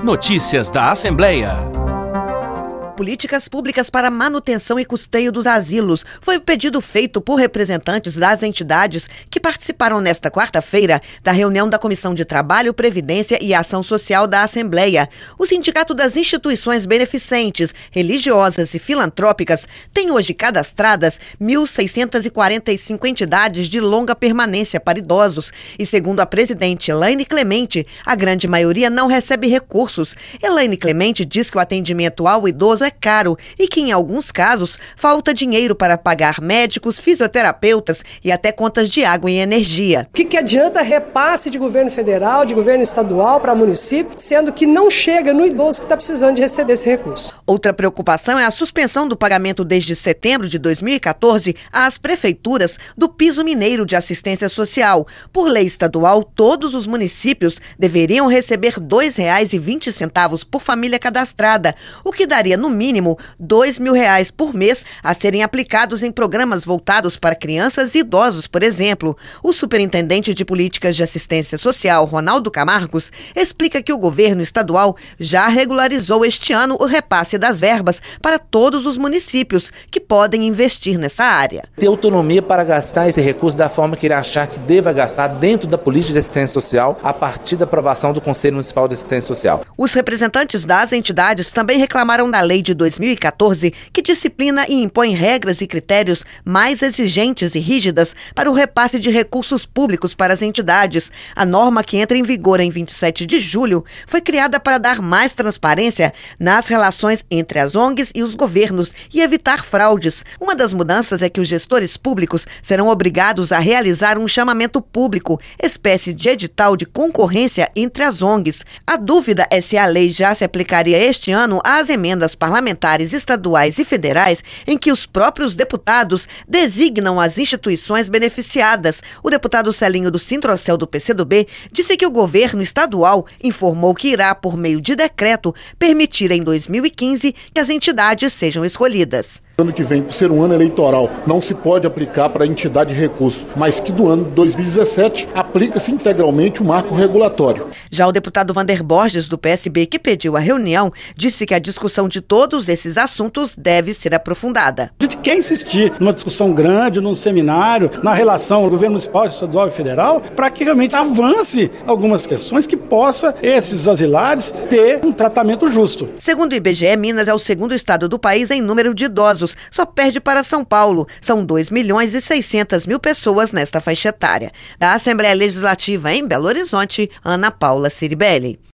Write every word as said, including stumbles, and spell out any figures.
Notícias da Assembleia. Políticas públicas para manutenção e custeio dos asilos foi o pedido feito por representantes das entidades que participaram nesta quarta-feira da reunião da Comissão de Trabalho, Previdência e Ação Social da Assembleia. O Sindicato das Instituições Beneficentes, Religiosas e Filantrópicas tem hoje cadastradas mil seiscentas e quarenta e cinco entidades de longa permanência para idosos e, segundo a presidente Elaine Clemente, a grande maioria não recebe recursos. Elaine Clemente diz que o atendimento ao idoso é caro e que, em alguns casos, falta dinheiro para pagar médicos, fisioterapeutas e até contas de água e energia. O que, que adianta repasse de governo federal, de governo estadual para município, sendo que não chega no idoso que está precisando de receber esse recurso? Outra preocupação é a suspensão do pagamento desde setembro de dois mil e quatorze às prefeituras do piso mineiro de assistência social. Por lei estadual, todos os municípios deveriam receber dois reais e vinte centavos por família cadastrada, o que daria, no mínimo, dois mil reais por mês a serem aplicados em programas voltados para crianças e idosos, por exemplo. O superintendente de políticas de assistência social, Ronaldo Camargos, explica que o governo estadual já regularizou este ano o repasse das verbas para todos os municípios que podem investir nessa área. Ter autonomia para gastar esse recurso da forma que ele achar que deva gastar dentro da política de assistência social a partir da aprovação do Conselho Municipal de Assistência Social. Os representantes das entidades também reclamaram da lei de dois mil e quatorze, que disciplina e impõe regras e critérios mais exigentes e rígidas para o repasse de recursos públicos para as entidades. A norma, que entra em vigor em vinte e sete de julho, foi criada para dar mais transparência nas relações entre as O N Gs e os governos e evitar fraudes. Uma das mudanças é que os gestores públicos serão obrigados a realizar um chamamento público, espécie de edital de concorrência entre as O N Gs. A dúvida é se a lei já se aplicaria este ano às emendas parlamentares estaduais e federais em que os próprios deputados designam as instituições beneficiadas. O deputado Celinho do Sintrocel do P C do B disse que o governo estadual informou que irá, por meio de decreto, permitir em dois mil e quinze que as entidades sejam escolhidas. Ano que vem, por ser um ano eleitoral, não se pode aplicar para a entidade de recurso, mas que do ano de dois mil e dezessete aplica-se integralmente o marco regulatório. Já o deputado Vander Borges, do P S B, que pediu a reunião, disse que a discussão de todos esses assuntos deve ser aprofundada. A gente quer insistir numa discussão grande, num seminário, na relação governo municipal, estadual e federal, para que realmente avance algumas questões que possa esses asilares ter um tratamento justo. Segundo o I B G E, Minas é o segundo estado do país em número de idosos. Só perde para São Paulo. São dois milhões e seiscentas mil pessoas nesta faixa etária. Da Assembleia Legislativa em Belo Horizonte, Ana Paula Ciribelli.